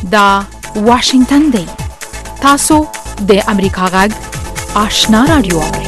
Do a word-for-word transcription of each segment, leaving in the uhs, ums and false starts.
دا واشنگتن دی. تاسو د امریکا غږ آشنا رادیو اورئ.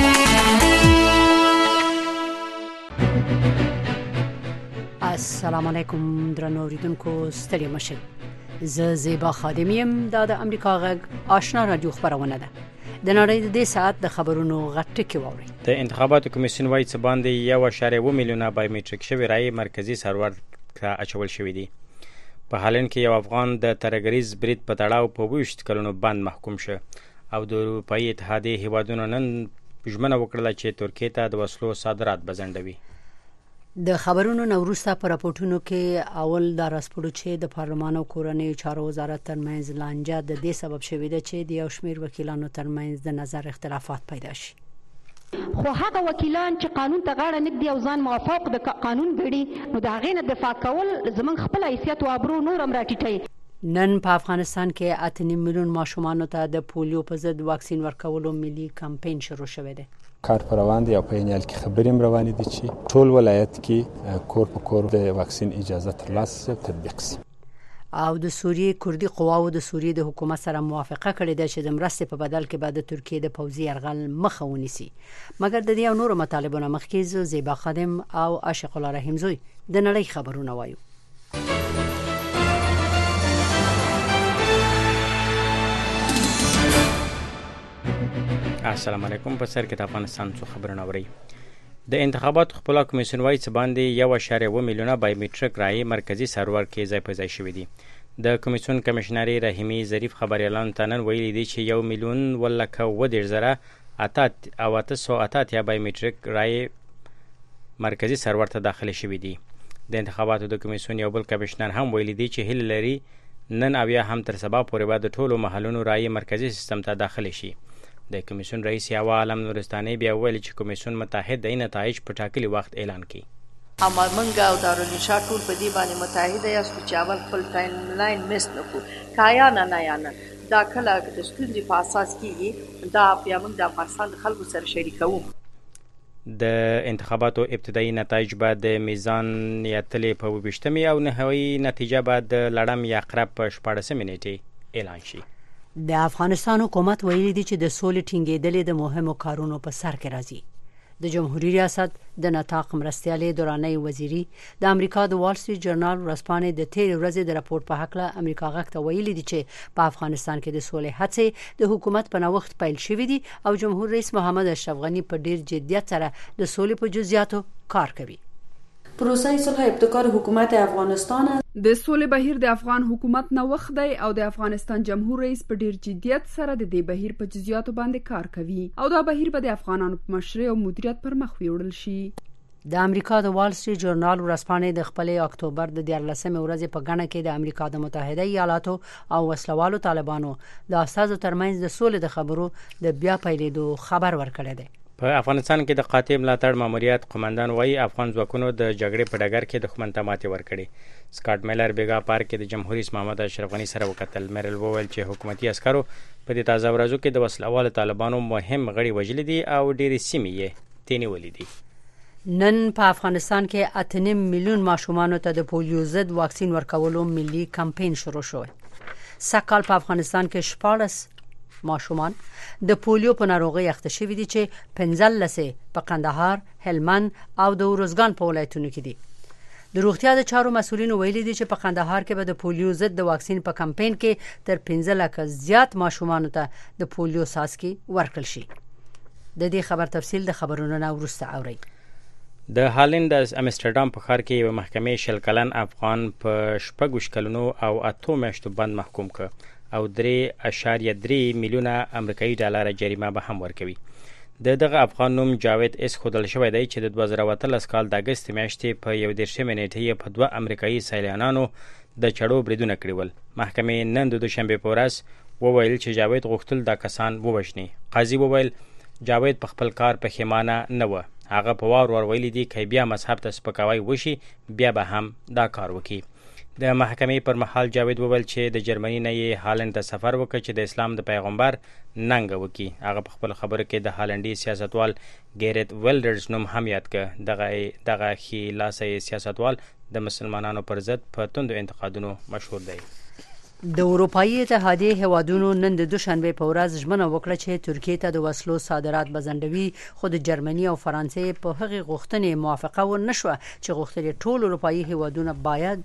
السلام علیکم درنو اوریدونکو، ستړي مشئ. زه زیبا خادم یم. دا د امریکا غږ آشنا رادیو خبرونه ده. د نړۍ د دې ساعت د خبرونو غټ کې واوري. د انتخاباتو کمیسیون وايي چې باندې یو اشاریه و میلیونه بایومټریک شوی رای مرکزی سرور ته اچول شوی دی. په حالین کې یو افغان د ترګریز برید په تړاو په ویشت کلونو بند محکوم شو او د اروپאי اتحادیې هیوادونو نن ژمنه وکړه چې ترکیه ته د وسلو صادرات بزندوي. د خبرونو نوروسته پر راپورټونو کې اول دا راسپړو چې د پارلمان او کورنۍ چارو وزارت ترمنځ لانجه د دې سبب شوې ده چې د یو شمېر وکیلانو ترمنځ د نظر اختلافات پیدا شي. خو هغه وکیلان چې قانون ته غاړه نږدي او ځان موافق د قانون ګړي، نو د هغې نه دفاع کول زموږ خپل حیثیت او ابرو نور هم راټیټوي. نن په افغانستان کې اته نیم میلیون ماشومانو ته د پولیو په ضد واکسین ورکولو ملي کمپاین شروع شوی دی. کار پر روان دی او په یال کې خبرې هم روانې دي چې ټول ولایت کې کور په کور د واکسین اجازه ترلاسه تطبیق شي. او د سوریې کردي قواو د سوریې د حکومت سره موافقه کړې ده چې د مرستې په بدل کې به د ترکیې د پوځي یرغل مخه ونیسي. مګر د دې او نورو مطالبونو مخکې زیبا خادم او عاشق الله رحیم زوی د نړۍ خبرونه وایو. السلام علیکم. په سر کې د افغانستان څخه خبرونه اورئ. د انتخاباتو خپل کمیسیون وايي چې باندې یو اشاریه و میلیونه بایومټریک رای مرکزی سرور کې ځای په ځای شوی دی. د کمیسیون کمشنري رحیمي ظریف خبريالان ته نن ویلي دي چې یو میلیون ولکه و دېرش زره اتات او اته سوه اتاتیا بایومټریک رای مرکزی سرور ته داخله شوی دی. د انتخاباتو د کمیسیون یو بل کمشنر هم ویلي دي چې هیله لري نن او یا هم تر سبا پورې به د ټولو محلونو رای مرکزی سیستم ته داخله شي. د کمیسیون رئیس یاوا عالم نورستاني بیا ویل چې کمیسیون متحد د نتایج په ټاکلي وخت اعلان کړي. اما منګه او دارالانشا ټول په دې باندې متحد یاستو چې اول خپل ټایم لاین مس نه کو کایا نه نه یا نه دا کله د ستونزې په اساس کېږي. دا بیا موږ د افغانستان د خلکو سره شریکوو. د انتخاباتو ابتدایي نتایج به د میزان یاتلې په ویشتمې او نهایي نتیجه به د لړم یا عقرب په شپاړسمې نیټې اعلان شي. د افغانستان حکومت ویلي دي چې د سولې ټینګېدلې د مهمو کارونو په سر کې راځي. د جمهوریت ریاست د نطاق مرستیالې دوراني وزیري د امریکا د وال سټریټ جرنال ورځپاڼې د تیر ورځې د راپور په حق له امریکا غږ ته ویلي دي چې په افغانستان کې د سولې هڅې د حکومت په نوښت پیل شوې دي او جمهور رئیس محمد اشرف غني په ډیر جدیت سره د سولې په جزئیاتو کار کوي. پروسه صلح ابتکار حکومت افغانستان د سولې بهیر د افغان حکومت نوښت دی او د افغانستان جمهور رئیس په ډیر جدیت سره د دې بهیر په جزئیاتو باندې کار کوي او دا بهیر به د افغانانو په مشرۍ او مدیریت پر مخ وړل شي. د امریکا د وال سټریټ جرنال ورځپاڼې د خپل اکتوبر د دیارلسمې ورځې په غاڼه کې د امریکا د متحده ایالاتو او وسلوالو طالبانو د اساسو ترمنځ د سولې د خبرو د بیا پیلېدو خبر ورکړی دی. په افغانستان کې د قاطع ملاتړ ماموریت قومندان وایي افغان ځواکونو د جګړې په ډګر کې دښمن ته ماتې ورکړې. سکاټ میلر بیګا پارک کې د جمهور رئیس محمد اشرف غني سره وکتل. میرل وویل چې حکومتي عسکرو په دې تازه ورځو کې د وسلوالو طالبانو مهم غړي وژلي دي او ډېرې سیمې یې تېنیولې دي. نن په افغانستان کې اته نیم میلیون ماشومانو ته د پولیو ضد واکسین ورکولو ملي کمپاین شروع شوی. سږ کال په افغانستان کې شپاړس ماشومان د پولیو په ناروغۍ اخته شوي دي چې پنځلس په قندهار، هلمند او د ارزګان په ولایتونو کې دي. د روغتیا د چارو مسؤلینو ویلي دي چې په قندهار کې به د پولیو ضد د واکسین په کمپاین کې تر پنځه لکه زیات ماشومانو ته د پولیو څاڅکي ورکړل شي. د دې خبر تفصیل د خبرونو نه وروسته اورئ. د هالند د امستردام په ښار کې یو محکمې شل کلن افغان په شپږ کلونو او اتو میاشتو بند محکوم کړ او درې اشاریه درې میلیونه امریکایي ډالر جریمه به هم ورکوي. د دغه افغان نوم جاوید اس خودل شوی دی چې د دوه زره اتلس کال د اګست میاشتې په یو دېرشمې نیټې په دوه امریکایي سیلانیانو د چړو بریدونه کړي ول. محکمې نن د دوشنبې په ورځ وویل چې جاوید غوښتل دا کسان ووژني. قاضي وویل جاوید په خپل کار پښیمانه نه و. هغه په وار ور ویلي دي که بیا مذهب ته سپکاوی وشي بیا به هم دا کار وکړي. د محکمې پر مهال جاوید وویل چې د جرمني نه یې هالند ته سفر وکړ چې د اسلام د پیغمبر ننګه وکړي. هغه په خپل خبره کې د هالندي سیاستوال ګیرت ویلډرز نوم هم یاد کړ. دغه دغه ښي لاسي سیاستوال د مسلمانانو پر ضد په توندو انتقادونو مشهور دی. د اروپאי اتحادیې هیوادونو نن د دوشنبه په ورځ ژمنه وکړه چې ترکیه ته د وسلو صادرات بزندوي، خو د جرمني او فرانسې په هغې غوښتنې موافقه ونه شوه چې غوښتل ټول اروپאי هیوادونه باید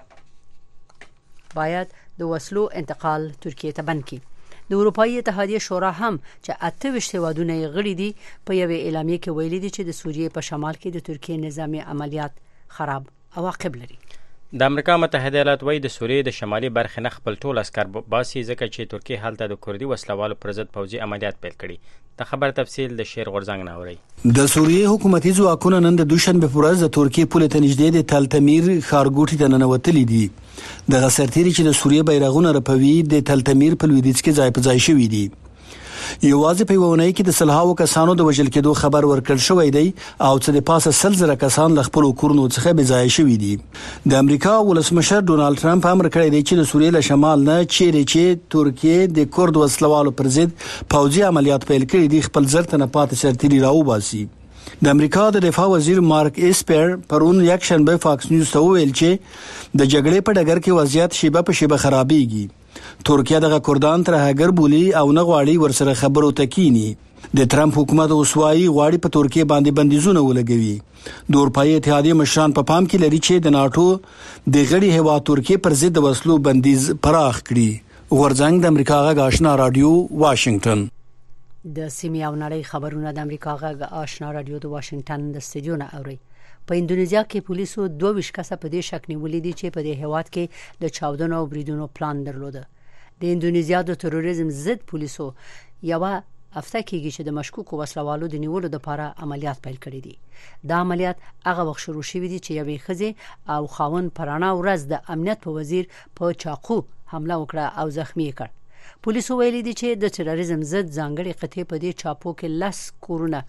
باید د وسلو انتقال ترکیه ته بند کړي. د اروپאי اتحادیې شورا هم چې اته ویشت هیوادونه یې غړي دي په یوې اعلامیه کې ویلي دي چې د سوریې په شمال کې د ترکیه نظامي عملیات خراب عواقب لري. د امریکا متحده ایالات وایي د سوریې د شمالي برخې نه خپل ټول عسکر باسي ځکه چې ترکیه هلته د کردي وسلوالو پر ضد پوځي عملیات پیل کړي. د خبر تفصیل د شیر غورځنګ نه اوري. د سوریې حکومتي ځواکونه نن د دوشنبه په ورځ د ترکیې پولې ته نږدې د تل تمیر ښارګوټي ته ننوتلي دي. دغه سرتیري چې د سوریې بیرغونه رپوي د تل تمیر په لویدیځ کې ځای په ځای شوي دي. یوازې په یوونۍ کې د سلهاو کسانو د وژل کېدو خبر ورکړل شوی دی او څه د پاسه سل زره کسان له خپل کورونو څخه بې ځای شوي دي. د امریکا ولسمشر ډونالد ټرمپ امر کړی دی چې د سوریې له شمال نه چیرې چې ترکیه د کورد وسلوالو پر ضد پوځي عملیات پیل کړي دي خپل زر تنه پاتې سرتیري راوباسي. د امریکا د دفاع وزیر مارک اسپر پرون یک شنبه فاکس نیوز ته وویل چې د جګړې په ډګر کې وضعیت شیبه په شیبه خرابېږي. ترکیه دغه کردان تر هغه بولی او نه غواړي ورسره خبرو تکینی. د ترامپ حکومت اوسوایي غواړي په ترکیه باندې بندیزونه ولګوي. د اروپאי اتحادیې مشران په پام کې لري چې د ناتو د غړي هیواد ترکیه پر ضد وسلو بندیز پراخ کړي. غورځنګ د امریکا غږ آشنا رادیو واشنگټن. د سیمې او نړۍ خبرونه د امریکا غږ آشنا رادیو د واشنگټن د استودیو نه اوري. په اندونیزیا کې پولیسو دوه ویشت کسه په دې شک نیولې دي چې په دې هیواد کې د چاودنو او بریدونو پلان درلوده. د اندونیزیا د تروریزم ضد پولیسو یو هفته کېږي چې د مشکوکو وسلوالو د نیولو لپاره عملیات پیل کړي دي. دا عملیات هغه وخت شروع شوي دي چې یوې ښځې او خاوند پرانا ورځ د امنیت په وزیر په چاقو حمله وکړه او زخمی کړ. پولیسو ویلي دي چې د تروریزم ضد ځانګړي قطعې په دې چاپو کې لس کورونه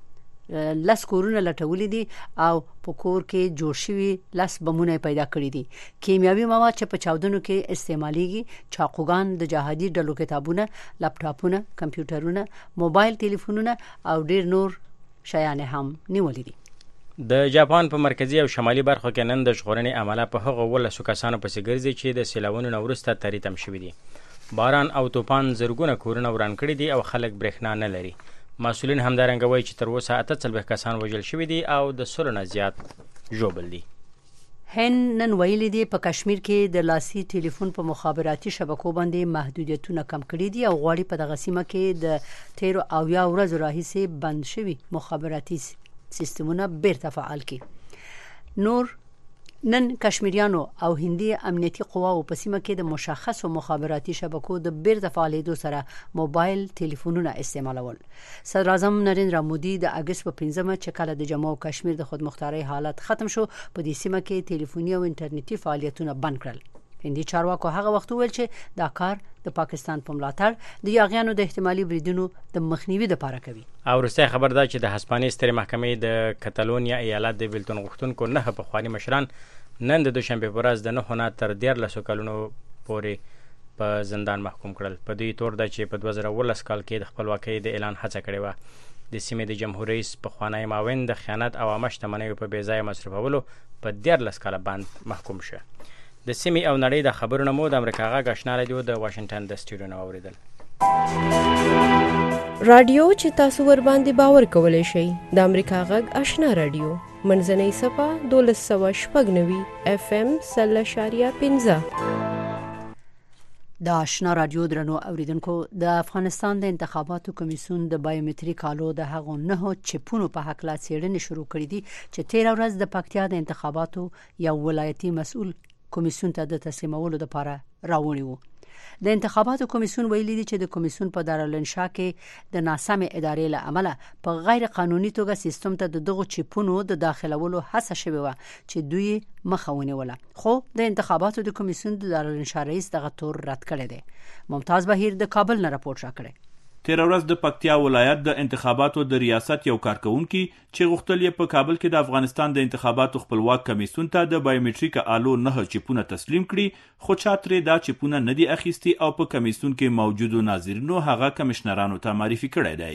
لس کورونه لټولي دي او په کور کې جوړ شوي لس بمونه پیدا کړي دي. کیمیاوي مواد چې په چاودنو کې استعماليږي، چاقوګان، د جهادي ډلو کتابونه، لپټاپونه، کمپیوټرونه، موبایل ټلیفونونه او ډیر نور شیان هم نیولي دي. د جاپان په مرکزی او شمالي برخو کې نن د ژغورنې عمله په هغه ولسو کسانو پسې ګرځي چې د سیلاونو نه وروسته تریتم شوي دي. باران او توپان زرګونه کورونه وران کړي دي او خلک برېښنا نه لري. مسؤلین همدارنګه وایي چې تر اوسه اته څلوېښت کسان وژل شوي دي او د سلو نه زیات ژوبل دي. هند نن ویلي دي په کشمیر کې د لاسي ټلیفون په مخابراتي شبکو باندې محدودیتونه کم کړي دي او غواړي په دغه سیمه کې د تیرو اویا ورځو راهیسې بند شوي مخابراتي سیستمونه بیرته فعال کړي. نور نن کشمیریانو او هندي امنیتي قواو په سیمه کې د مشخصو مخابراتي شبکو د بیرته فعالېدو سره موبایل ټلیفونونه استعمالول. صدر اعظم نریندرا مودي د اگست په پنځمه چې کله د جموں او کشمیر د خودمختارۍ حالت ختم شو په دې سیمه کې ټلیفوني او انټرنیټي فعالیتونه بند کړل. هندي چارواکو هغه وخت ویل چې دا کار د پاکستان په ملاتړ د یاغیانو د احتمالي بریدونو د مخنیوي لپاره کوي. او وروسته خبر ده چې د هسپانیې سترې محکمې د کتالونیا ایالت د بیلتون غوښتونکو نه پخواني مشران نن د دوشنبه په ورځ د نهو نه تر دیارلسو کلونو پورې په زندان محکوم کړل. په دوی تور ده چې په دوه زره اوولس کال کې د خپلواکۍ د اعلان هڅه کړې وه. د سیمې د جمهور رئیس پخوانی معاون د خیانت او عامه شتمنیو په بې ځایه مصرفولو په دیارلس کاله باندې محکوم شه. د سیمې او نړۍ د خبرونه مو د امریکا غږ آشنا رادیو د واشنگټن د سټوډیو نه اوریدل. رادیو چې تاسو ور باندې باور کولای شئ د امریکا غږ آشنا رادیو منځنۍ صفه دولس سوه شپږ نوي اف ام سل اشاریه پنځه. د آشنا رادیو درنو اوریدونکو، د افغانستان د انتخاباتو کمیسیون د بایومټریک آلو د هغو نهو چپونو په حق لا څېړنې شروع کړې دي چې تېره ورځ د پکتیا د انتخاباتو یو ولایتي مسؤل کمیسیون ته د تسلیمولو لپاره راوړي وو. د انتخاباتو کمیسیون ویلي دي چې د کمیسیون په دارالانشا کې د ناسمې ادارې له امله په غیر قانوني توګه سیستم ته د دغو چپونو د داخلولو هڅه شوې وه چې دوی مخه ونیوله، خو د انتخاباتو د کمیسیون د دارالانشا رئیس دغه تور رد کړی دی. ممتاز بهیر د کابل نه راپورټ راکړی. تیر ورځ د پکتیا ولایت د انتخاباتو د ریاست یو کارکونکي چې غوښتل یې په کابل کې د افغانستان د انتخاباتو خپلواک کمیسیون ته د بایومټریک آلو نه چپونه تسلیم کړي، خو چا ترې دا چپونه نه دي اخیستي او په کمیسیون کې موجودو ناظرینو هغه کمشنرانو ته معرفي کړی دی.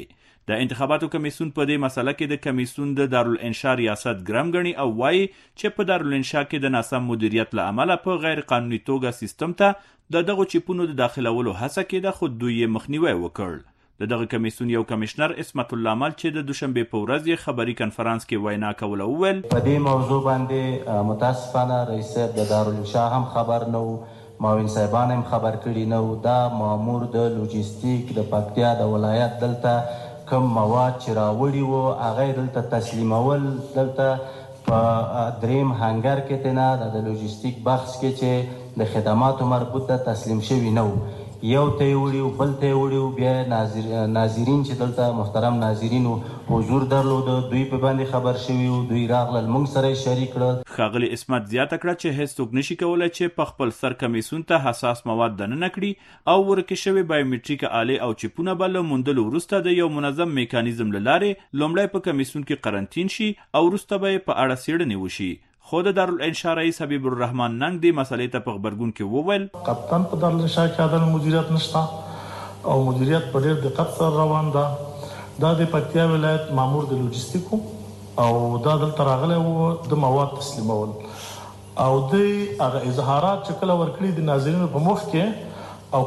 د انتخاباتو کمیسیون په دې مسله کې د کمیسیون د دارالانشا ریاست ګرم ګڼي او وایي چې په دارالانشا کې د ناسم مدیریت له امله په غیر قانوني توګه سیستم ته د دغو چیپونو د داخلولو هڅه کېده، خو دوی یې مخنیوی وکړ. د دغه کمیسیون یو کمشنر اسمت الله مل چې د دوشنبه په ورځ یې خبري کنفرانس کې وینا کوله وویل په دې موضوع باندې متاسفانه رئیس د دارالانشا هم خبر نه و، معاون صاحبان هم خبر کړي نه و. دا مامور د لوجستیک د پکتیا د ولایت دلته کوم مواد چې راوړي وو هغه دلته تسلیمول، دلته په دریم هنګر کې تنه د لوجستیک بخش کې چې د خدماتو مربوط ته تسلیم شوی نه و. یو ته وړي بل ته وړي بیا ناظر ناظرین چې دلته محترم ناظرین حضور درلود، دوی په باندې خبر شوی او دوی راغلل موږ سره شریک کړل. ښاغلي اسمت زیاته کړه چې هیڅ څوک نشي کولای چې په خپل سر کمیسیون ته حساس مواد دننه کړي او ورکه شوی بایومټریک آلې او چیپونه بل موندلو وروسته د یو منظم میکانیزم لاره لومړی په کمیسیون کې قرنټین شي او وروسته به په اړه څېړنې وشي. خو د دارالانشا رئیس حبیب الرحمن ننګ دې مسلې ته په خبرګون کې وویل کپتان په دارالانشا کې عدالت مدیریت نشته او مدیریت په ډېر دقت سره روان ده. دا د پکتیا ولایت مامور د لوجستیکو او دا دلته راغلی و د مواد تسلیمول او د هغه اظهارات چې کله ورکړي د ناظرینو په مخ کې او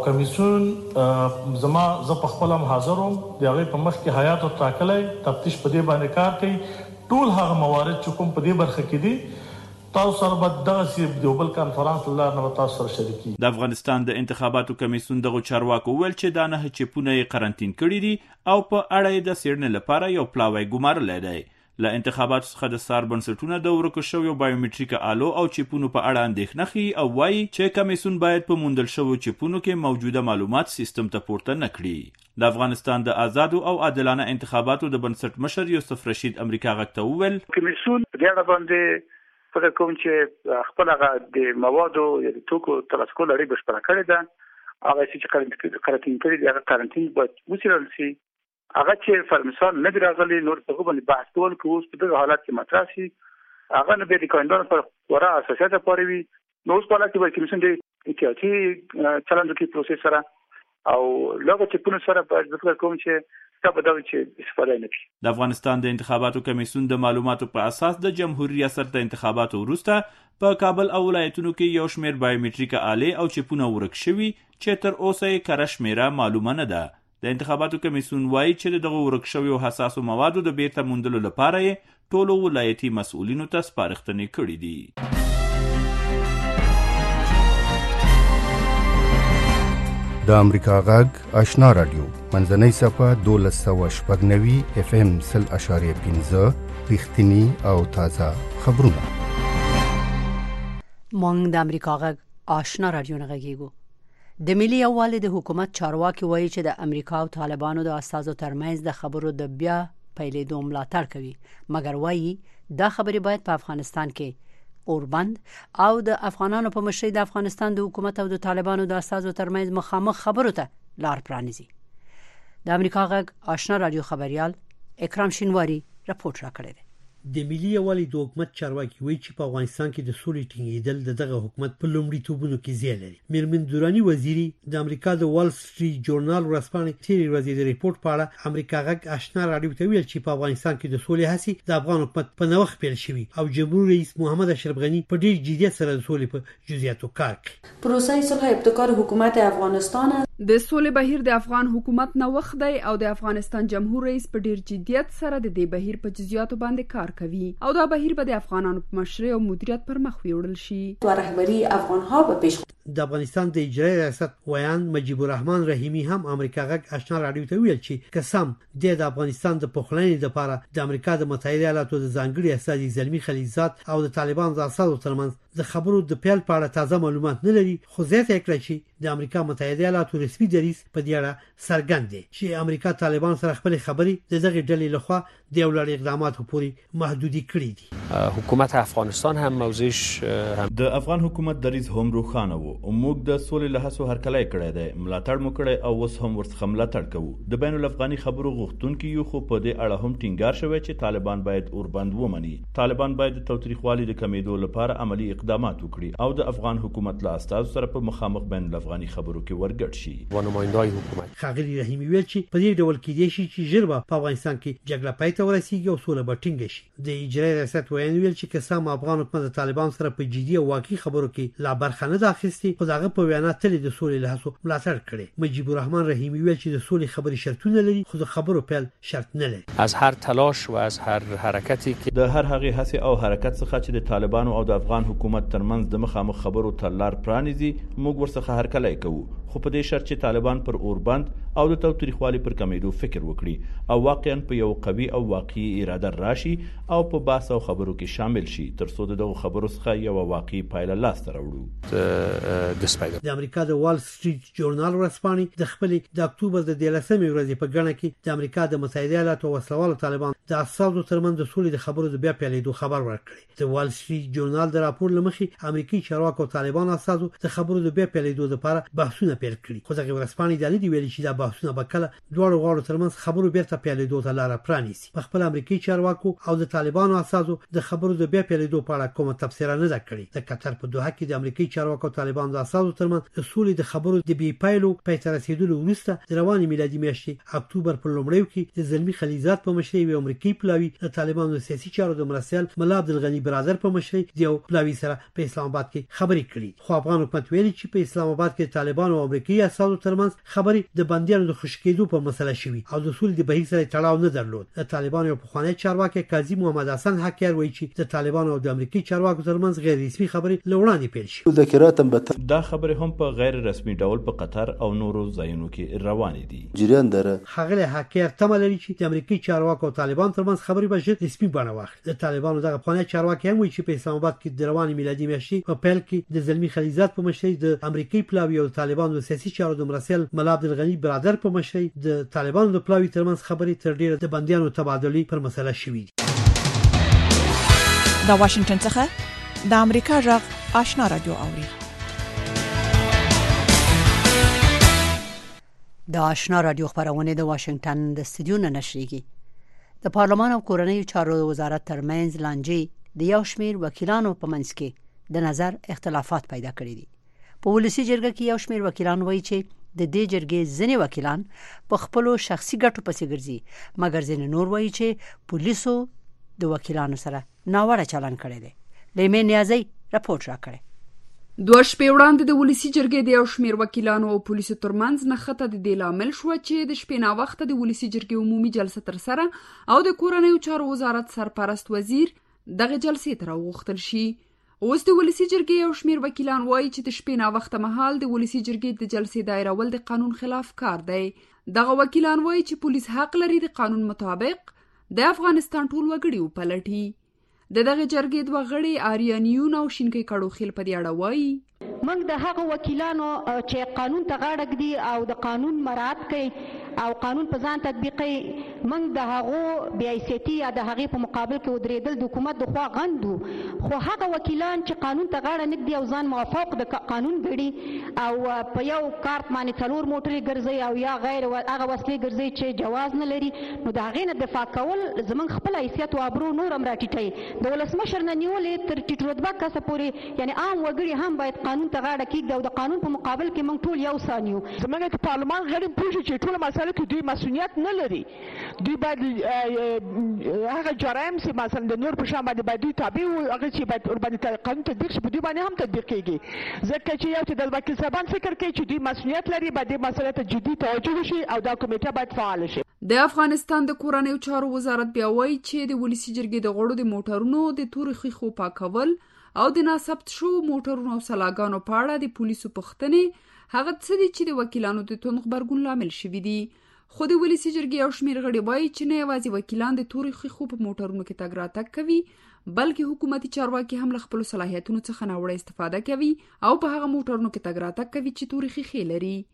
کمیسیون زما زه په خپل هم حاضر وم د هغې په مخ کې حیات او ټاکلی تفتیش په دې باندې کار کوي. ټول هغه موارد چې کوم په دې برخه کې دي تاسو سره به دغسې د بل کنفرانس له لارې نه به تاسو سره شریکي. د افغانستان د انتخاباتو کمیسیون دغو چارواکو وویل چې دا نهه چیپونه یې قرنټین کړي دي او په اړه یې د څېړنې لپاره یو پلاوی ګمارلی دی. له انتخاباتو څخه د سار بنسټونه د ورکو شویو بایومټریک آلو او چیپونو په اړه اندېښنه ښیي او وایي چې کمیسیون باید په موندل شویو چیپونو کې موجوده معلومات سیستم ته پورته نه کړي. د افغانستان د آزادو او عادلانه انتخاباتو د بنسټ مشر یوسف رشید امریکا غږ ته وویل کمیسیون په دې اړه باندې فکر کوم چې خپل هغه د موادو یا د توکو ترڅکول لري بشپړه کړې ده. هغه چې قرنټین کړي دي هغه قرنټین باید وڅېړل شي. هغه چې فرمسان نه دی راغلی نور په باندې بحث کول کې اوس په دغه حالت کې مطرح شي هغه نه به د کاندیدانو پر ورا اساسات لپاره وي. نو اوس په حالت کې کمیسیون دی احتیاطي چلند کوي پروسس سره او لږ چې پونه سره په فکر کوم چې د افغانستان د انتخاباتو کمیسیون د معلوماتو په اساس د جمهوریت ریاست د انتخاباتو وروسته په کابل او ولایتونو کې یو شمېر بایومټریک آلې او چیپونه ورک شوي چې تر اوسه یې کره شمېره معلومه نه ده. د انتخاباتو کمیسیون وایي چې دغه ورک شویو حساسو موادو د بیرته موندلو لپاره یې ټولو ولایتي مسؤلینو ته سپارښتنې کړې دي. د امریکا غږ آشنا رادیو منځنۍ صفه دولس سوه شپږ نوي اف ام سل اشاریه پنځه رښتینی او تازه خبرونه. مونږ د امریکا غږ آشنا رادیو نه غږیږو. د ملي یووالي د حکومت چارواکي وایي چې د امریکا او طالبانو د استازو ترمنځ د خبرو د بیا پیلېدو ملاتړ کوي، مګر وایي دا خبرې باید په افغانستان کې اوربند او د افغانانو په مشرۍ د افغانستان د حکومت او د طالبانو د استازو ترمنځ مخامخ خبرو ته لار پرانیزي. د امریکا غږ آشنا رادیو خبريال اکرام شینواری راپورټ راکړی دی. د ملي یووالي د حکومت چارواکي وایي چې په افغانستان کې د سولې ټینګېدل د دغه حکومت په لومړیتوبونو کې ځای لري. میرمن دوراني وزیري د امریکا د وال سټریټ جورنال ورځپاڼې تیرې ورځې د ریپورت په اړه امریکا غږ آشنا رادیو ته ویل چې په افغانستان کې د سولې هڅې د افغان حکومت په نوښت پیل شوي او جمهور رئیس محمد اشرف غني په ډېر جدیت سره د سولې په جزئیاتو کار کوي. پروسه صلح ابتکار حکومت افغانستان د سولې بهیر د افغان حکومت نوښت دی او د افغانستان جمهور رئیس په ډېر جدیت سره د دې بهیر په جزئیاتو باندې کار کوي او دا بهیر به د افغانانو په مشرۍ او مدیریت پر مخ وړل شي. تو رهبری افغانها به پیش د افغانستان د اجرایي ریاست ویان مجیب الرحمن رحیمی هم امریکا غږ آشنا رادیو ته ویل چې قسم د افغانستان د پخلاینې لپاره د امریکا د متحده ایالاتو د ځانګړي استازي زلمی خلیلزاد او د طالبان د استازو ترمنځ د خبرو د پیل په اړه تازه معلومات نه لري، خو زیاته کړه چې د امریکا متحده ایالاتو رسمي دریځ په دې اړه څرګند دی چې امریکا طالبان سره خپل خبرې د دغه ډلې لخوا د یو لړ اقداماتو پورې محدودي کړې دي. حکومت افغانستان هم موضوعش هم د افغان حکومت دریځ هم روښانه و موږ د سولې له هڅو هرکلی کړی دی، ملاتړ مو کړی او اوس هم ورڅخه ملاتړ کوو. د بین الافغاني خبرو غوښتونکي یو، خو په دې اړه هم ټینګار شوی چې طالبان باید اوربند ومني. طالبان باید د تاوتریخوالي د کمیدو لپاره عملی اقدامات وکړي او د افغان حکومت له استازو سره په مخامخ بین الافغاني خبرو کې ورګډ شي. ونمایندای حکومت خاغلی رحیمی ویل چې په دې ډول کې دي چې ژر به په افغانستان کې جګړه پای ته ورسیږي او سوله به ټینګه شي. د اجرایي ریاست ویان ویل چې قسم افغان حکومت د طالبان سره په جدي او واقعي خبرو کې لا برخه نه داخستي، خو دغه په وینا تل د سولې له هڅو ملاتړ کړي. مجيب الرحمن رحیمی ویل چې د سولې خبرې شرطونه لري، خو د خبرو پیل شرط نه لري. از هر تلاش و از هر حرکتی که د هر هغه هڅه او حرکت څخه چې د طالبانو او د افغان حکومت ترمنځ د مخامخ خبرو تلار پرانیزي، موږ ورڅخه هرکلی کوو، خو په دې شرط چې طالبان پر اوربند او د تاوتریخوالي پر کمیدو فکر وکړي او واقعا په یو قوي او واقعي اراده راشي او په بحث او خبرو کې شامل شي، ترڅو دغه خبرو څخه یو واقعي پایله لاسته راوړو. د امریکا د وال سټریټ جورنال ورځپاڼې د خپل د اکتوبر د دیارلسمې ورځې په ګڼه کې د امریکا د متحده ایالاتو وسلوالو طالبان د اساسو ترمنځ د سولې د خبرو د بیا پیلېدو خبر ورکړي. د وال سټریټ جورنال د راپور لمخې امریکایي چارواکو طالبان اساسو د خبرو د بیا پیلېدو لپاره بحثونه پیل کړي، خو دغه ورځپاڼې د دې ویلي چې دا بحثونه به کله دواړو غاړو ترمنځ خبرو بیرته پیلېدو ته لار پرانیسي. په خپل امریکایي چارواکو او د طالبانو اساسو د خبرو د بیا پیلېدو په اړه کومه تفسیر نه ده کړې. د قطر په دوحه کې د امریکایي چارواکو طالبانو د اساسو ترمنځ د سولې د خبرو د بي پایلو په تر رسیدلو وروسته د رواني میلادي میاشتې اکتوبر په لومړیو کې د زلمی خلیزات په مشرۍ یو امریکایي پلاوی د طالبانو د سیاسي چارو د مرستیال ملا عبدالغنی برادر په مشرۍ د یو پلاوی سره په اسلام آباد کې خبرې کړې. خو افغان حکومت ویلي چې په اسلام آباد کې طالبانو او امریکایي اساسو ترمنځ خبرې د بندیانو د خوشکېدو په مسله شوې او د سولې د بهیر سره تړاو نه درلود. د طالبانو یو پخوانی چارواکي قاضي محمد حسن حقیار وایي چې د طالبانو او د امریکایي چارواکو ترمنځ غیر رسمي خبرې لوړاندې پیل شي. دا خبرې هم په غیر رسمي ډول په قطر او نورو ځایونو کې روانې دي. جریان دره خغلی حقیار تمه لري چې د امریکایي چارواکو او طالبان ترمنځ خبرې به ژر رسمي بڼه واخلي. د طالبانو دغه پخوانی چارواکي هم وایي چې په اسلام آباد کې د رواني میلادي میاشتې په پیل کې د زلمی خلیزات په مشرۍ د امریکایي پلاوی او طالبانو د سیاسي چارو د مرستیال ملا عبدالغنی برادر په مشرۍ د طالبانو د پلاوی ترمنځ خبرې تر ډیره د بندیانو تبادلې پر مسله شوې دي. د واشنگټن څخه د امریکا غږ آشنا رادیو اوري. د آشنا رادیو خبرونه د واشنگټن د استودیو نه نشریږي. د پارلمان او کورنیو چارو وزارت ترمنځ لانجې د یو شمیر وکیلانو په منځ کې د نظر اختلافات پیدا کړي دي. په ولسی جرګه کې یو شمیر وکیلان وایي چې د دې جرګې ځینې وکیلان په خپل شخصي ګټو پسې ګرځي، مګر ځینې نور وایي چې پولیسو د وکیلانو سره ناوړه چلند کړی دی. لیمه نیازی راپورټ راکړي. دوه شپې وړاندې د ولسی جرګې د یو شمیر وکیلانو او پولیسو ترمنځ نښته د دې لامل شو چې د شپې نا وخت د ولسی جرګې عمومي جلسه تر سره او د کورنیو چارو وزارت سرپرست وزیر دغه جلسې ته راوغوښتل شي. اوس د ولسی جرګې یو شمیر وکیلان وایي چې د شپې نا وخت مهال د ولسی جرګې د جلسې دایرول د قانون خلاف کار دی. دغه وکیلان وایي چې پولیس حق لري د قانون مطابق د افغانستان ټول وګړي وپلټي. د دغه جرګې دوه غړي آریانیون او شینکي کډو خیل په دې اړه وایي موږ د هغه وکیلانو چې قانون ته غاړه ږدي او د قانون مراعات کوي او قانون په ځان تطبیقوي، موږ د هغو بې حیثیتي یا د هغې په مقابل کې ودرېدل د حکومت د خوا غندو. خو هغه وکیلان چې قانون ته غاړه نه ږدي او ځان موافق د قانون ګڼي او په یو کارت باندې څلور موټرې ګرځي او یا غیر هغه وسلې ګرځي چې جواز نه لري، نو د هغې نه دفاع کول زموږ خپل حیثیت او ابرو نور هم راټیټوي. د ولسمشر نه نیولې تر ټیټ رتبه کسه پورې یعنې عام وګړي هم باید قانون ته غاړه کېږدي او د قانون په مقابل کې موږ ټول یو څان یو. زموږ د پارلمان غړي پوه شي چې ټوله مسله کې دوی مسؤلیت نه لري. دوی باید هغه جرایم چې مثلا د نور په شان باندې باید دوی تابع وي، هغه چې باید ورباندې قانون تطبیق شي په دوی باندې هم تطبیق کېږي. ځکه چې یو چې د وکیل صاحبان فکر کوي چې دوی مسؤلیت لري، باید دې مسله ته جدي توجه وشي او دا کمیټه باید فعال شي. د افغانستان د کورنیو چارو وزارت بیا وایي چې د ولسی جرګې د غړو د موټرونو د تورې خیخو پاکول او د ناثبت شو موټرونو او سلاګانو په اړه د پولیسو پوښتنې هغه څه دي چې د وکیلانو د توند غبرګون لامل شوي دي. خو د ولسی جرګې یو شمیر غړي وایي چې نه یوازې وکیلان د تورې خیخو په موټرونو کې تګ راتګ کوي، بلکې حکومتي چارواکي هم له خپلو صلاحیتونو څخه ناوړه استفاده کوي او په هغه موټرونو کې تګ راتګ کوي چې تورې خیخې لري.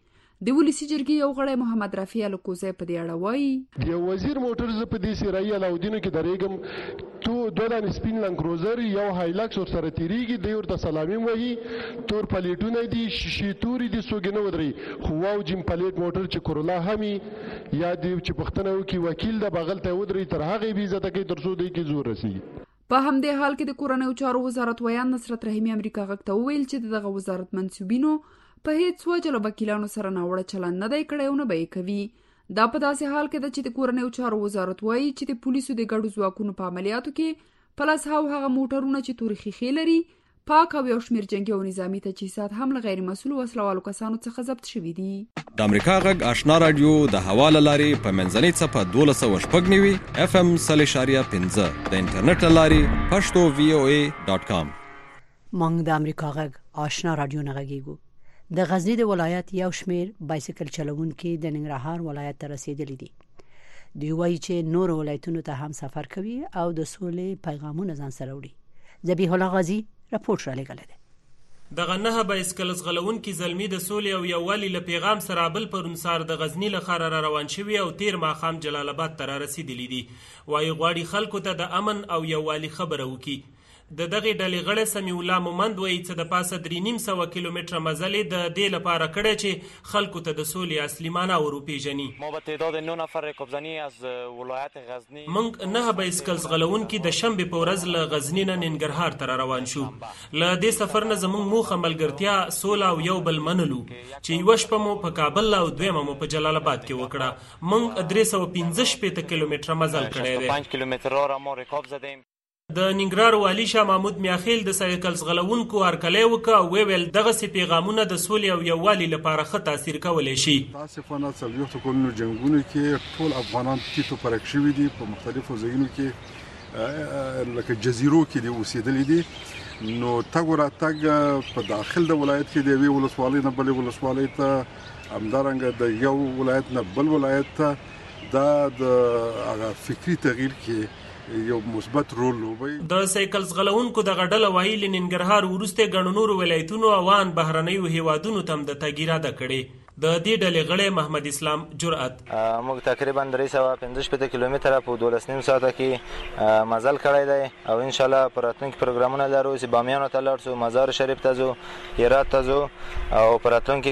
د ولسی جرګې یو غړی محمد رفیع الکوزی په دې اړه وایي یو وزیر موټر ز په دې سیرای علاودین کې درېګم تو دوه دان سپین لنګ کروزر یو هایلکس ور سره تیریږي د ورته سلامي وایي تور پلیټونه دي شیشې توري دي سوګنه ودري خو واو جیم پلیټ موټر چې کورولا همي یا دی چې پښتنو کې وکیل د بغل ته ودري تر هغه بي عزت کې ترسو دی کې زور رسي. په همدې حال کې د کورنیو چارو وزارت ویان نصرت رحیمی امریکا غږ ته وویل چې دغه وزارت منسوبینو په هیڅ وجه له وکیلانو سره ناوړه چلند نه دی کړی او نه به یې کوي. دا په داسې حال کې ده چې د کورنیو چارو وزارت وایي چې د پولیسو د ګډو ځواکونو په عملیاتو کې پلس هاو هغه موټرونه چې تورې ښیښې لري پاک او یو شمېر جنګي او نظامي تجهیزات هم له غیر مسؤلو وسلوالو کسانو څخه ضبط شوي دي. د امریکا غږ آشنا رادیو د هوا له لارې په منځنۍ څپه دولس سوه شپږ نوي اف ام سل اشاریه پنځه د انټرنیټ له لارې پښتو وی او ای ډاټ کام. موږ د امریکا غږ آشنا رادیو نه غږیږو. د غزنی د ولایت یو شمیر بایسیکل چلوونکي د ننګرهار ولایت ته رسیدلي دي. دوی وایي چې نور ولایتونو ته هم سفر کوي او د سولې پیغامونه ځان سره وړي. ذبیح الله غازی راپورټ را لګل دی. دغه نه بایسکل زغلونکي زلمی د سولې او یووالي له پیغام سره بل پرونسار د غزنی له خاره را روان شوي او تیر ماښام جلال آباد ته را رسیدلي دي. وایي غواړي خلکو ته د امن او یووالي خبره وکړي. د دغه ډلې غړی سمیع الله مومند وایي چې د پاسه درې نیم سوه کیلومتره مزل د دې لپاره کړی چې خلکو ته د سولې اصلي معنا ور وپېژني. موږ نه بایسکل ځغلونکي د شنبې په ورځ له غزني نه ننګرهار ته را روان شو. له دې سفر نه زموږ موخه ملګرتیا سوله او یو بل منلو چې یوه شپه مو په کابل او دویمه مو په جلال آباد کې وکړه. موږ درې سوه پنځه شپېته کیلومتره مزل کړی دی. د ننګرهار والي شاه محمود میاخیل د سایکل ځغلونکو هرکلی وکړ او ویل دغسې پیغامونه د سولې او یووالي لپاره ښه تاثیر کولی شي. متاسفانه څلوېښتو کلونو جنګونو کې ټول افغانان تیتو پرک شوي دي، په مختلفو ځایونو کې لکه جزیرو کې دي اوسېدلي دي. نو تګ و راتګ په داخل د ولایت کې د یوې ولسوالۍ نه بلې ولسوالۍ ته، همدارنګه د یو ولایت نه بل ولایت ته، دا د فکري تغییر کې یو مثبت رول لوبوي. د سایکل ځغلونکو دغه ډله وایي له ننګرهار وروسته ګڼو نورو ولایتونو او ان بهرنیو هیوادونو ته هم د تګ اراده کړې. د دې ډلې غړی محمد اسلام جرأت موږ تقریبا درې سوه پنځه شپېته کیلومتره په دولس نیم ساعته کې مزل کړی دی او انشاءالله په راتلونکي پروګرامونه لرو چې بامیانو ته لاړ شو، مزار شریف ته ځو، هرات ته ځو او په راتلونکي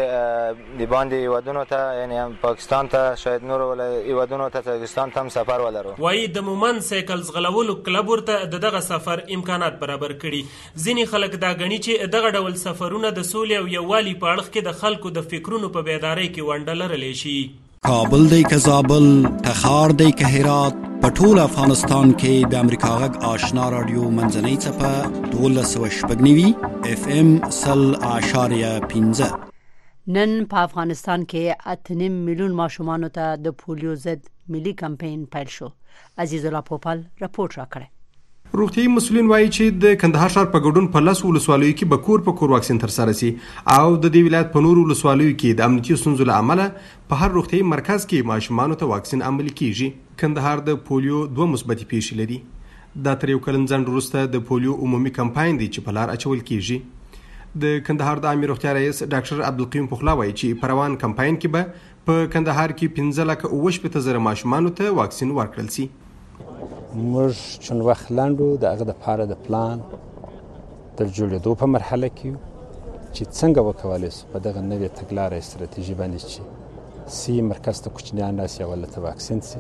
کې د باندې هیوادونو ته یعنې پاکستان ته، شاید نورو هیوادونو ته، تاجکستان ته هم سفر ولرو. وایي د مومند سایکل ځغلولو کلب ورته د دغه سفر امکانات برابر کړي. ځینې خلک دا ګڼي چې دغه ډول سفرونه د سولې او یووالي په اړخ کې د خلکو د فکرونو په بیدارۍ کې ونډه لرلی شي. کابل دی که زابل، تخار دی که هرات، په ټول افغانستان کې د امریکا غږ آشنا رادیو منځنۍ څپه دولس سوه شپږ نوي اف ام سل اشاریه پنځه. نن په افغانستان کې اته نیم میلیون ماشومانو ته د پولیو ضد ملي کمپاین پیل شو. عزیز الله پوپل راپورټ راکړی. روغتیايي مسؤلین وایي چې د کندهار ښار په ګډون په لس ولسوالیو کې به کور په کور واکسین ترسره شي او د دې ولایت په نورو ولسوالیو کې د امنیتي ستونزو له امله په هر روغتیايي مرکز کې ماشومانو ته واکسین عملي کیږي. کندهار د پولیو دوه مثبتې پیښې لري. دا تر یو کلن ځنډ وروسته د پولیو عمومي کمپاین دی چې په لار اچول کیږي. د کندهار د عامې روغتیا رئیس ډاکټر عبدالقیوم پخلا وایي چې په روان کمپاین کې به په کندهار کې پنځه لکه اووه شپېته زره ماشومانو ته واکسین ورکړل شي. موږ چون وخت لنډو د هغه دپاره د پلان د جوړېدو په مرحله کې یو چې څنګه وکولی شو په دغه نوې تګلاره استراتیژي باندې چې سی مرکز ته کوچنیان راسي او هلته واکسین سي،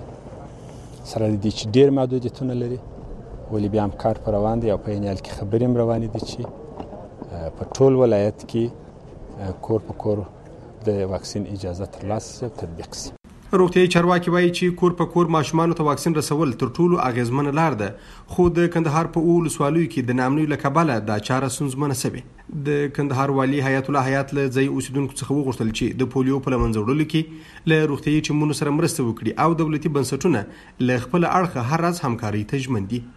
سره له دې چې ډېر محدودیتونه لري ولې بیا هم کار په روان دی او په عین حال کې خبرې هم روانې دي چې په ټول ولایت کې کور په کور د واکسین اجازه ترلاسه شي او تطبیق شي. روغتیايي چارواکي وایي چې کور په کور ماشومانو ته واکسین رسول تر ټولو اغیزمنه لار ده، خو د کندهار په اوو ولسوالیو کې د ناامنیو له کبله دا چاره ستونزمنه شوې. د کندهار والي حیات الله حیات له ځایي اوسیدونکو څخه وغوښتل چې د پولیو په له منځه وړلو کې له روغتیايي ټیمونو سره مرسته وکړي او دولتي بنسټونه له خپله اړخه هر راز همکارۍ ته ژمن دي.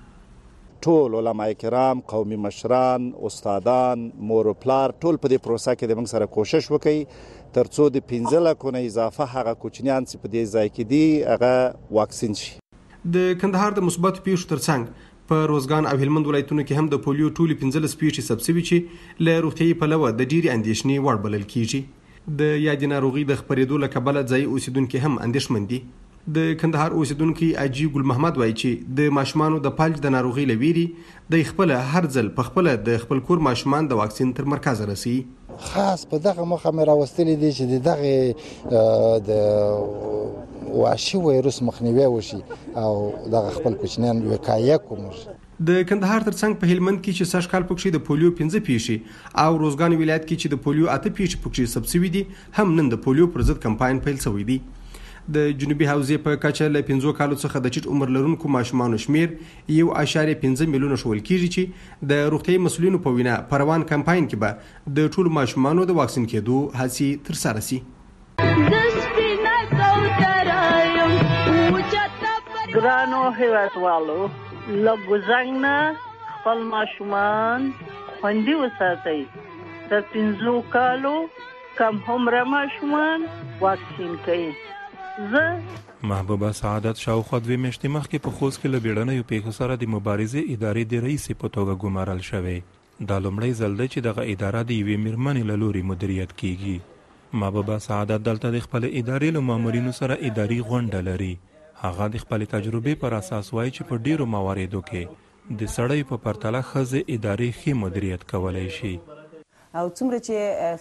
ټول علما کرام، قومي مشران، استادان، مور و پلار ټول په دې پروسه کې د موږ سره کوشش وکړي ترڅو د پنځه لکو نه اضافه هغه کوچنیان چې په دې ځای کې دي هغه واکسین شي. د کندهار د مثبتو پیښو ترڅنګ په روزګان او هلمند ولایتونو کې هم د پولیو ټولې پنځلس پیښې ثبت شوي چې له روغتیايي پلوه د ډېرې اندېښنې وړ بلل کېږي. د یادې ناروغي د خپرېدو له کبله ځایي اوسیدونکي هم اندېښمن دي. د کندهار اوسیدونکي اجي ګل محمد وایي چې د ماشومانو د فلج د ناروغي له ویرې د خپل هر ځل په خپل د خپل کور ماشومان د واکسین تر مرکز رسي. خاص په دغه مخه مې راوستلې دي چې دغه د وحشي وایروس مخنیوي وشي او دغه خپل کوچنیان وقایه کوم. د کندهار ترڅنګ په هلمند کې چې سږ کال پکې د پولیو پنځه پیښې او روزګان ولایت کې چې د پولیو اته پیښې پکې ثبت شوي دي هم نن د پولیو پر ضد کمپاین پیل شوی دی. د جنوبي حوزې په کچه له پنځو کالو څخه د ټیټ عمر لرونکو ماشومانو شمیر یو اشاریه پنځه میلیونه ښوول کېږي چې د روغتیایي مسؤلینو په وینا په روان کمپاین کې به د ټولو ماشومانو د واکسین کېدو هڅې ترسره شي. ګرانو هیوادوالو، له ګوزنګ نه خپل ماشومان خوندي وساتئ. د پنځو کالو کم عمره ماشومان واکسین کوي. محبوبه سعادت شاوخوا دوې میاشتې مخکې په خوست کې له بیړنیو پیښو سره د مبارزې ادارې د رئیسې په توګه ګمارل شوې. دا لومړی ځل دی چې دغه اداره د یوې میرمنې له لوري مدیریت کیږي. محبوبه سعادت دلته د خپل ادارې له مامورینو سره اداري غونډه لري. هغه د خپل تجربې پر اساس وایي چې په ډیرو مواردو کې د سړی په پرتله ښځې ادارې ښې مدیریت کولی شي. او څومره چې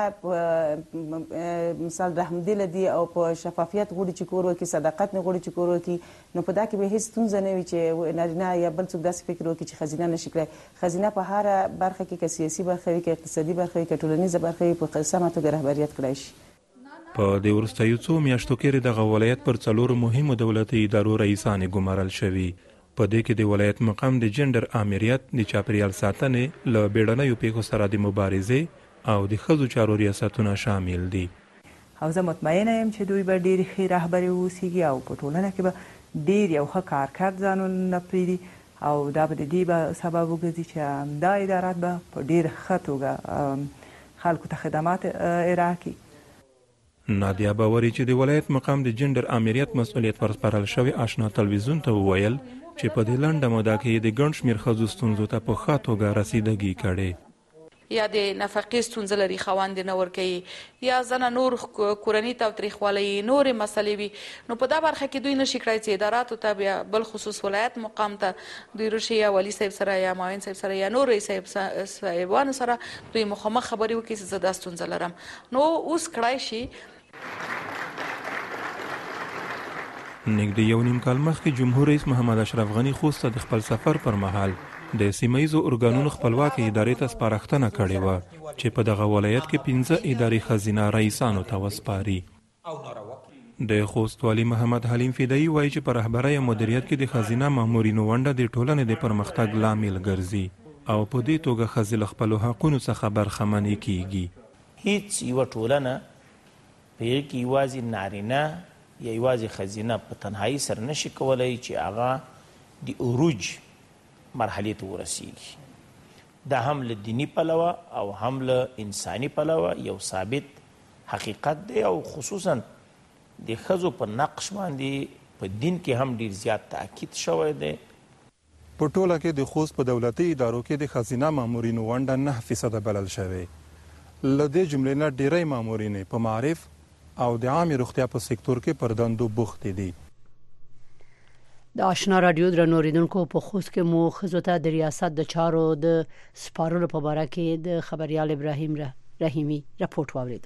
خزینه مثال رحمدل دي او په شفافیت غوړي چې کور وکي، صداقت نه غوړي چې کور وکي، نو په دا کې به هیڅ ستونزه نه وي چې نارینه یا بل څوک داسې فکر وکړي چې خزینه نشي کړی. خزینه په هر برخه کې که سیاسي برخه وي، که اقتصادي برخه وي، که ټولنیزه برخه وي، په سمه توګه رهبریت کړی شي. په دې وروستیو څو میاشتو کې دغه ولایت پر څلورو مهمو دولتي ادارو رئیسانې ګمارل شوي. په دې کې د ولایت مقام د جنډر امریت، د چاپریال ساتنې، له بیړنیو پیښو سره د مبارزې او د ښځو چارو ریاستونه شامل دي. او زه مطمئنه یم چې دوی به ډېرې ښې رهبري واوسیږي او په ټولنه کې به ډېر یو ښه کارکرد ځانونه پرېږدي او دا به د دې به سبب وګرځي چې دا ادارات به په ډېر ښه توګه خلکو ته خدمات ارائه کړي. نادیا باوري چې د ولایت مقام د جنډر امریت مسؤلیت ورسپارل شوی آشنا تلویزیون ته وویل چې په دې لنډه موده کې د ګڼ شمېر ښځو ستونزو ته په ښه توګه رسیدګي کړې. یا د نفقې ستونزه لري، خاوند نه ورکوي، یا زنه نور کورني تاوتریخوالی نورې مسلې وي، نو په دا برخه کې دوی نشي کړی چې اداراتو ته بیا بل خصوص ولایت مقام ته دوی راشي، یا والي صاحب سره یا معاون صاحب سره یا نور صاحبانو سره دوی مخامخ خبرې وکړي چې زه دا ستونزه لرم. نو اوس کړای شي. نږدې یو نیم کال مخکې جمهور رئیس محمد اشرف غني خوست ته د خپل سفر پر مهال د سیمه ییزو ارګانونو خپلواکې ادارې ته سپارښتنه کړې وه چې په دغه ولایت کې پنځه ادارې ښځینه رئیسانو ته وسپاري. د خوست والي محمد حلیم فدایي وایي چې په رهبرۍ او مدیریت کې د ښځینه مامورینو ونډه د ټولنې د پرمختګ لامل ګرځي او په دې توګه ښځې له خپلو حقونو څخه برخمنې کیږي. هیڅ یوه ټولنه په هغې کې یوازې نارینه یا یوازې ښځینه په تنهایي سره نشي کولی چې هغه د عروج مرحلې ته ورسیږي. دا هم له دینی پلوه او هم له انساني پلوه یو ثابت حقیقت دی او خصوصا د ښځو په نقش باندې په دین کې هم ډیر زیات تاکید شوی دی. په ټوله کې د خوست په دولتي ادارو کې د ښځینه مامورینو ونډه نه فیصده بلل شوې. له دې جملې نه ډیری مامورینې په معرف او د عامې روغتیا په سکتور کې پر دندو بوختې دي. د آشنا رادیو درنو اوریدونکو، په خوست کې مو ښځو ته د ریاست د چارو د سپارلو په باره کې د خبریال ابراهیم رحیمي راپورټ واورید.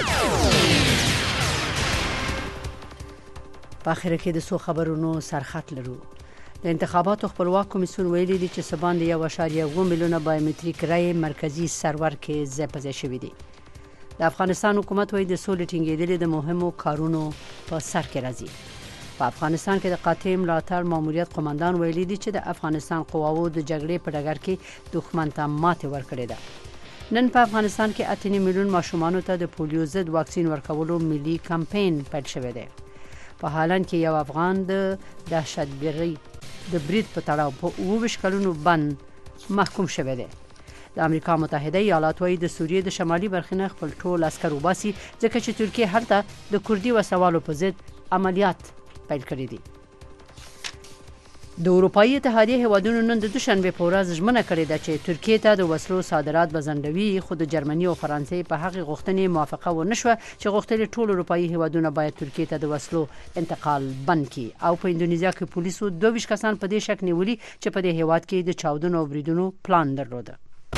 په اخر کې د سو خبرونو سرخط لرو. د انتخاباتو خپلواک کمیسیون ویلي دی چې سباند یو اشاریه اووه میلیونه بایومتریک رای مرکزی سرور کې ځای په ځای شوي دي. د افغانستان حکومت وایي د سولې ټینګېدل د مهمو کارونو په سر کې راځي. په افغانستان کې د قاطع ملاتړ ماموریت قومندان ویلي دی چې د افغانستان قواوو د جګړې په ډګر کې دښمن ته ماتې ورکړې ده. نن په افغانستان کې اته میلیون ماشومانو ته د پولیو ضد واکسین ورکولو ملي کمپاین پیل شوی دی. په هالند کې یو افغان د دهشتګرۍ د برید په تړاو په اووه ویشت کلونو بند محکوم شوی دی. د امریکا متحده ایالات وايي د سوریې د شمالي برخې نه خپل ټول عسکر وباسي ځکه چې ترکیه هلته د کردي وسوالو په ضد عملیات پیل کړي دي. د اروپאי اتحادیه هیوادونو نن د دوشنبه په ورځ ژمنه کړې ده چې ترکیه ته د وسلو صادرات بزندوي، خو د جرمني او فرانسې په هغه غوښتنې موافقه ونه شوه چې غوښتل ټول اروپאי هیوادونه باید ترکیه ته د وسلو انتقال بند کړي. او په اندونیزیا کې پولیسو دوه ویشت کسان په دې شک نیولي چې په دې هیواد کې د چاودنو او بریدونو پلان درلوده.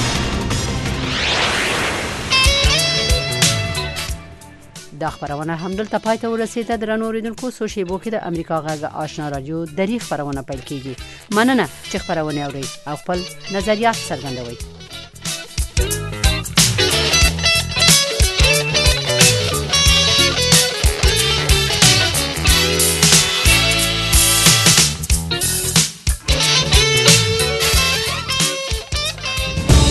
دا خبرونه همدلته پای ته ورسېده. درنو اوریدونکو، څو شیبو کې د امریکا غږ آشنا رادیو درې خبرونه پیل کیږي. مننه چې خبرونه اورئ او خپل نظریات څرګندوئ.